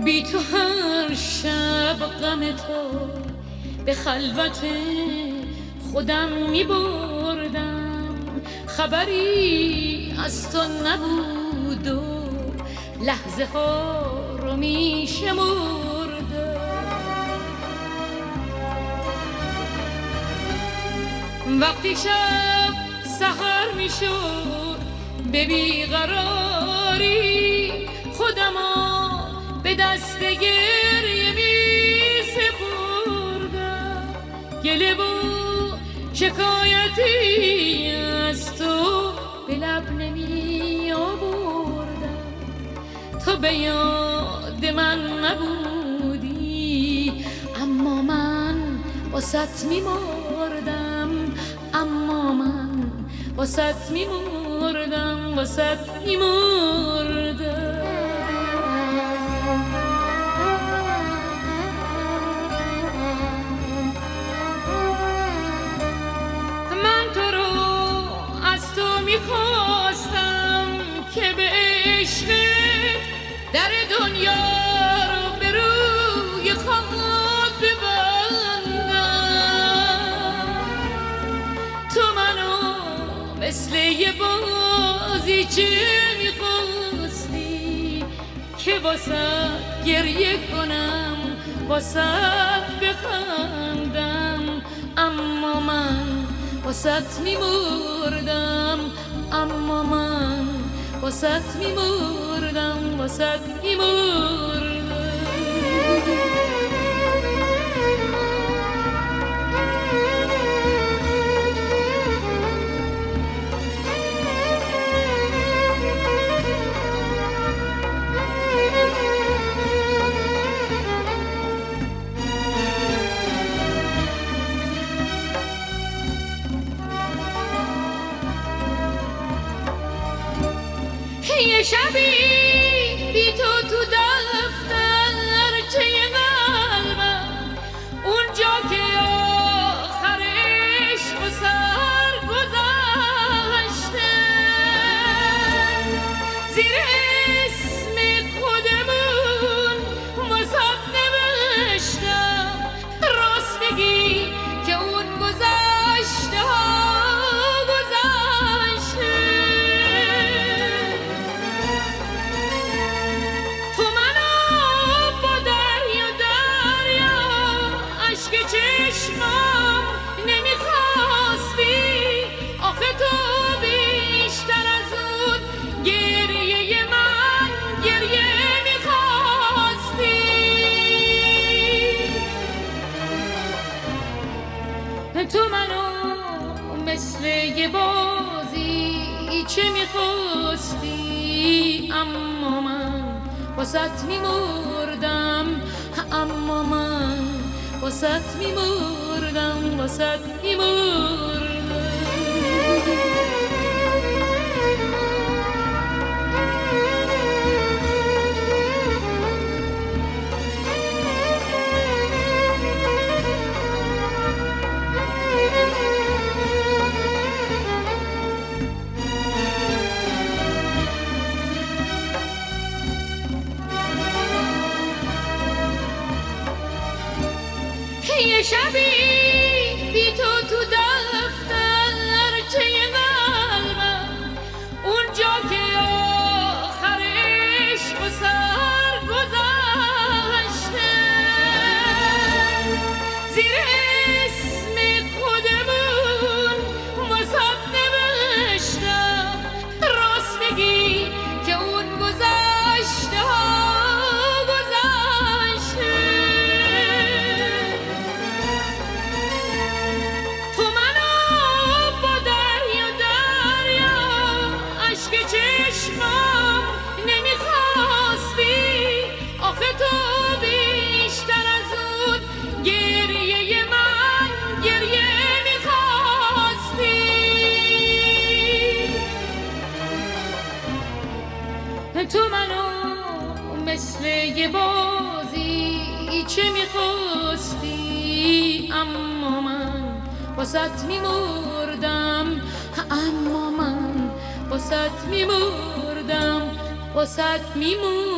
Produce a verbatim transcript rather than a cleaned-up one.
بی تو هر شب غم تو به خلوت خودم می بردم، خبری از تو نبود و لحظه ها رو می شمردم. وقتی شب سحر می شد به بیقراری خودمو به دست گریه می سپردم. گله و شکایتی از تو به لب نمی آوردم. تو به یاد من نبودی اما من واسط می مردم، اما من واسط می مردم، واسط می مردم. میخواستم که به عشقت در دنیا رو به روی خود ببندم. تو منو مثل یه بازیچه میخواستی که واسط گریه کنم، واسط بخندم، اما من واسط میمردم، اما من واسط میمردم، واسط میمردم. یه شبی بی تو تو دفترچه قلبم، اونجا که آخر عشق و سر گذشته، زیر اسم خودمون واسط نوشتم. راست بگی که اون گذشته ها چشمم نمیخواستی، آخه تو بیشتر از اون گریه من گریه میخواستی. تو منو مثل یه بازی چه میخواستی، اما من واسط میمردم، اما من واسط میمردم، واسط میمردم. یه شبی بی تو تو دفترچه قلبم، اونجا که آخر عشق و سر گذشته، زیر اسم خودمون واسط نوشتم. راست بگی که اون گذشته ها چشمم نمیخواستی، آخه تو بیشتر از اون گریه من گریه میخواستی. تو منو مثل یه بازی چه میخواستی، اما من واسط میمردم، اما من واسط میمردم، واسط میمردم.